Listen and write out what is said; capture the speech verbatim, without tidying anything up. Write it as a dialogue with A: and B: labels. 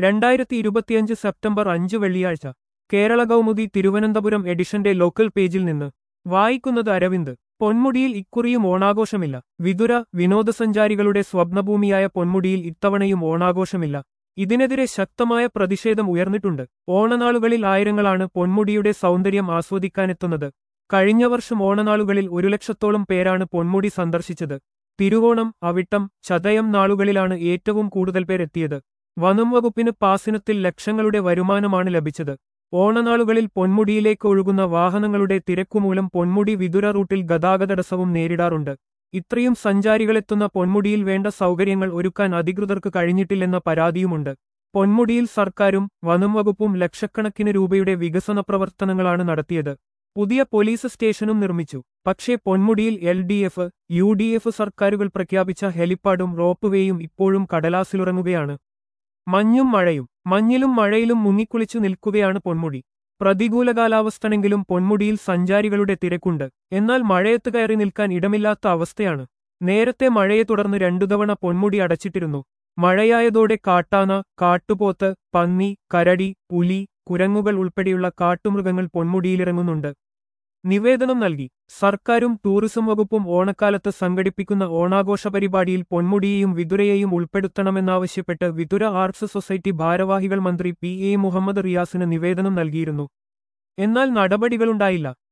A: രണ്ടായിരത്തി ഇരുപത്തിയഞ്ച് സെപ്റ്റംബർ അഞ്ച് വെള്ളിയാഴ്ച കേരള കൗമുദി തിരുവനന്തപുരം എഡിഷന്റെ ലോക്കൽ പേജിൽ നിന്ന് വായിക്കുന്നത് അരവിന്ദ്. പൊന്മുടിയിൽ ഇക്കുറിയും ഓണാഘോഷമില്ല. വിതുര. വിനോദസഞ്ചാരികളുടെ സ്വപ്നഭൂമിയായ പൊന്മുടിയിൽ ഇത്തവണയും ഓണാഘോഷമില്ല. ഇതിനെതിരെ ശക്തമായ പ്രതിഷേധം ഉയർന്നിട്ടുണ്ട്. ഓണനാളുകളിൽ ആയിരങ്ങളാണ് പൊന്മുടിയുടെ സൗന്ദര്യം ആസ്വദിക്കാനെത്തുന്നത്. കഴിഞ്ഞ വർഷം ഓണനാളുകളിൽ ഒരു ലക്ഷത്തോളം പേരാണ് പൊന്മുടി സന്ദർശിച്ചത്. തിരുവോണം, അവിട്ടം, ചതയം നാളുകളിലാണ് ഏറ്റവും കൂടുതൽ പേരെത്തിയത്. വനം വകുപ്പിന് പാസിനത്തിൽ ലക്ഷങ്ങളുടെ വരുമാനമാണ് ലഭിച്ചത്. ഓണനാളുകളിൽ പൊന്മുടിയിലേക്ക് ഒഴുകുന്ന വാഹനങ്ങളുടെ തിരക്കുമൂലം പൊന്മുടി വിതുര റൂട്ടിൽ ഗതാഗതടസ്സവും നേരിടാറുണ്ട്. ഇത്രയും സഞ്ചാരികളെത്തുന്ന പൊന്മുടിയിൽ വേണ്ട സൗകര്യങ്ങൾ ഒരുക്കാൻ അധികൃതർക്ക് കഴിഞ്ഞിട്ടില്ലെന്ന പരാതിയുമുണ്ട്. പൊന്മുടിയിൽ സർക്കാരും വനം വകുപ്പും ലക്ഷക്കണക്കിന് രൂപയുടെ വികസന പ്രവർത്തനങ്ങളാണ് നടത്തിയത്. പുതിയ പോലീസ് സ്റ്റേഷനും നിർമ്മിച്ചു. പക്ഷേ പൊന്മുടിയിൽ L D F, U D F സർക്കാരുകൾ പ്രഖ്യാപിച്ച ഹെലിപ്പാഡും റോപ്പ് വേയും ഇപ്പോഴും കടലാസിലുറങ്ങുകയാണ്. മഞ്ഞും മഴയും. മഞ്ഞിലും മഴയിലും മുങ്ങിക്കുളിച്ചു നിൽക്കുകയാണ് പൊന്മുടി. പ്രതികൂല കാലാവസ്ഥണെങ്കിലും പൊന്മുടിയിൽ സഞ്ചാരികളുടെ തിരക്കുണ്ട്. എന്നാൽ മഴയത്ത് കയറി നിൽക്കാൻ ഇടമില്ലാത്ത അവസ്ഥയാണ്. നേരത്തെ മഴയെ തുടർന്ന് രണ്ടു തവണ പൊന്മുടി അടച്ചിട്ടിരുന്നു. മഴയായതോടെ കാട്ടാന, കാട്ടുപോത്ത്, പന്നി, കരടി, പുലി, കുരങ്ങുകൾ ഉൾപ്പെടെയുള്ള കാട്ടുമൃഗങ്ങൾ പൊന്മുടിയിലിറങ്ങുന്നുണ്ട്. നിവേദനം നൽകി. സർക്കാരും ടൂറിസം വകുപ്പും ഓണക്കാലത്ത് സംഘടിപ്പിക്കുന്ന ഓണാഘോഷ പരിപാടിയിൽ പൊന്മുടിയെയും വിതുരയെയും ഉൾപ്പെടുത്തണമെന്നാവശ്യപ്പെട്ട് വിതുര ആർട്സ് സൊസൈറ്റി ഭാരവാഹികൾ മന്ത്രി പി എ മുഹമ്മദ് റിയാസിന് നിവേദനം നൽകിയിരുന്നു. എന്നാൽ നടപടികളുണ്ടായില്ല.